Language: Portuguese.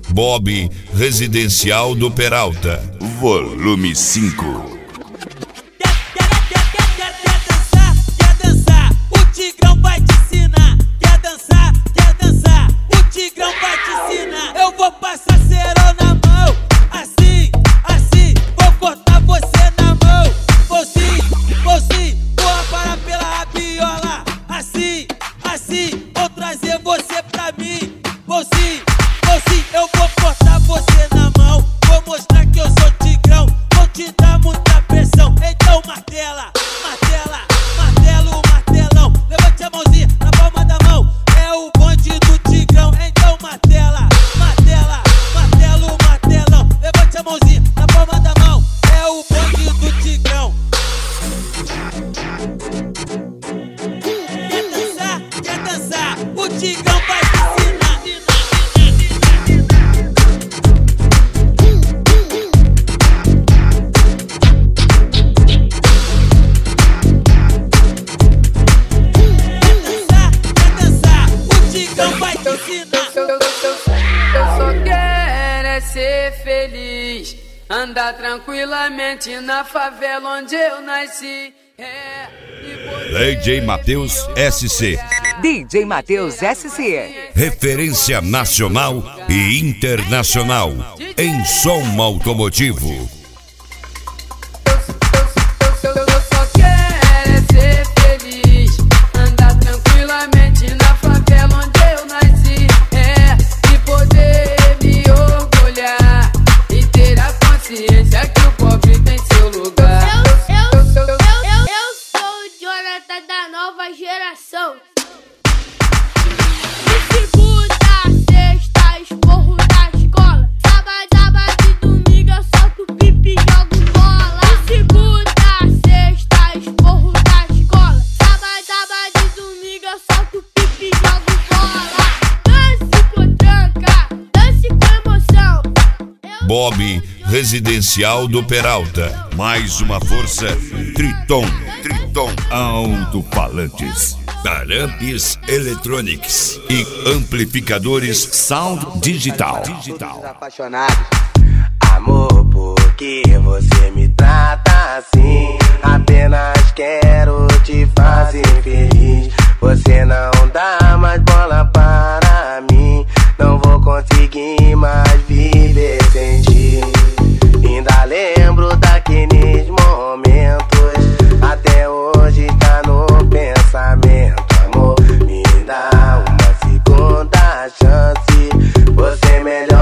Bob Residencial do Peralta. Volume 5. Quer dançar, o Tigrão vai te ensinar. Quer dançar, o Tigrão vai te ensinar. Eu vou passar cerol na mão, assim, vou cortar você na mão. Vou sim, vou aparar pela rabiola. Assim, vou trazer você pra mim. Vou sim, eu vou cortar você na mão. Vou mostrar que eu sou Tigrão, vou te dar muita pressão. Então martela, martelão. Levante a mãozinha na palma da mão. É o bonde do Tigrão. Então martela, martelão. Levante a mãozinha na palma da mão. É o bonde do Tigrão. Quer dançar, o Tigrão vai te ensinar. Eu só quero é ser feliz, andar tranquilamente na favela onde eu nasci. DJ Matheus SC. DJ Matheus SC. Referência nacional e internacional em som automotivo. Eu só quero é ser feliz, andar tranquilamente na favela onde eu nasci. E poder me orgulhar e ter a consciência que o pobre tem seu lugar. Eu sou o Jonathan da nova geração. De segunda a sexta, esporro da escola. Sábado e domingo eu solto pipi e jogo bola. De segunda a sexta, esporro da escola. Sábado e domingo eu solto pipi e jogo bola. Dance com tranca, dance com emoção. Bob Residencial do Peralta. Mais uma força Triton Alto-Falantes, Arampes Electronics e amplificadores Sound Digital. Apaixonados, amor, porque você me trata assim? Apenas quero te fazer feliz. Você não dá mais bola para mim. Não vou conseguir mais viver sem ti. Ainda lembro daqueles momentos, até hoje tá no pensamento. Amor, me dá uma segunda chance. Você melhor